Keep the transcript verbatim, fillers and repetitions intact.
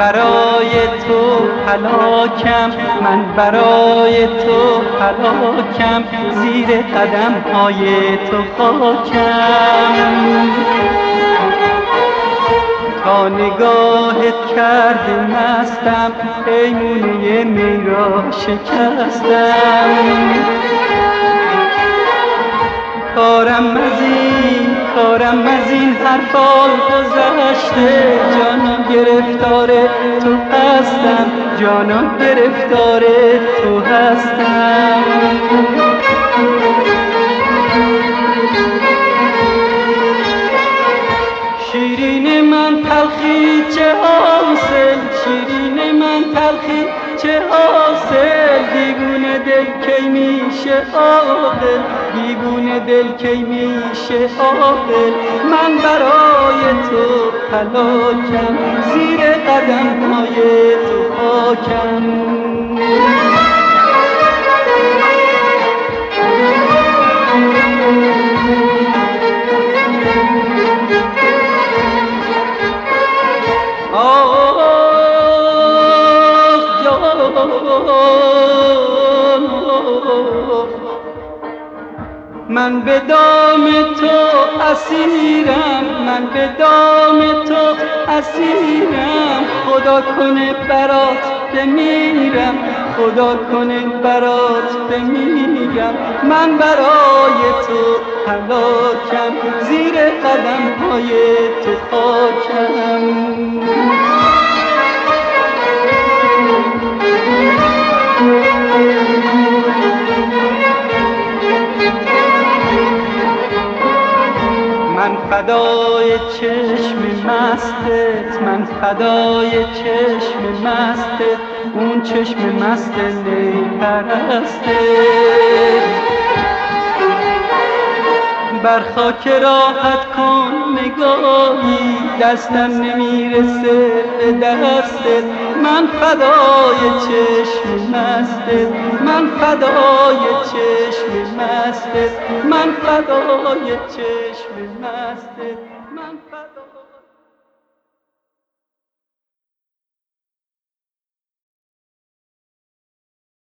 برای تو هلاکم، من برای تو هلاکم، زیر قدم های تو خاکم. تا نگاهت کرده مستم، پیمونه می را شکستم. کارم از این کارم از این حرفا گذشته، جانم گرفتار تو هستم، جانم گرفتار تو هستم. شیرین من تلخی چه حاصل، شیرین من تلخی چه حاصل، دیوونه دل کی میشه عاقل، دیوونه دل کی میشه عاقل. من برای تو هلاکم، زیر قدم های تو خاکم. من به دام تو اسیرم، من به دام تو اسیرم، خدا کنه برات بمیرم، خدا کنه برات بمیرم. من برای تو هلاکم، زیر قدم های تو خاکم. من فدای چشم مستت، من فدای چشم مستت، اون چشم مست می پرستت. بر خاک راحت کن نگاهی، دستم نمیرسه به دستت. من فدای چشم مستت، من فدای چشم مستت، من فدای چشم مستت، من فدای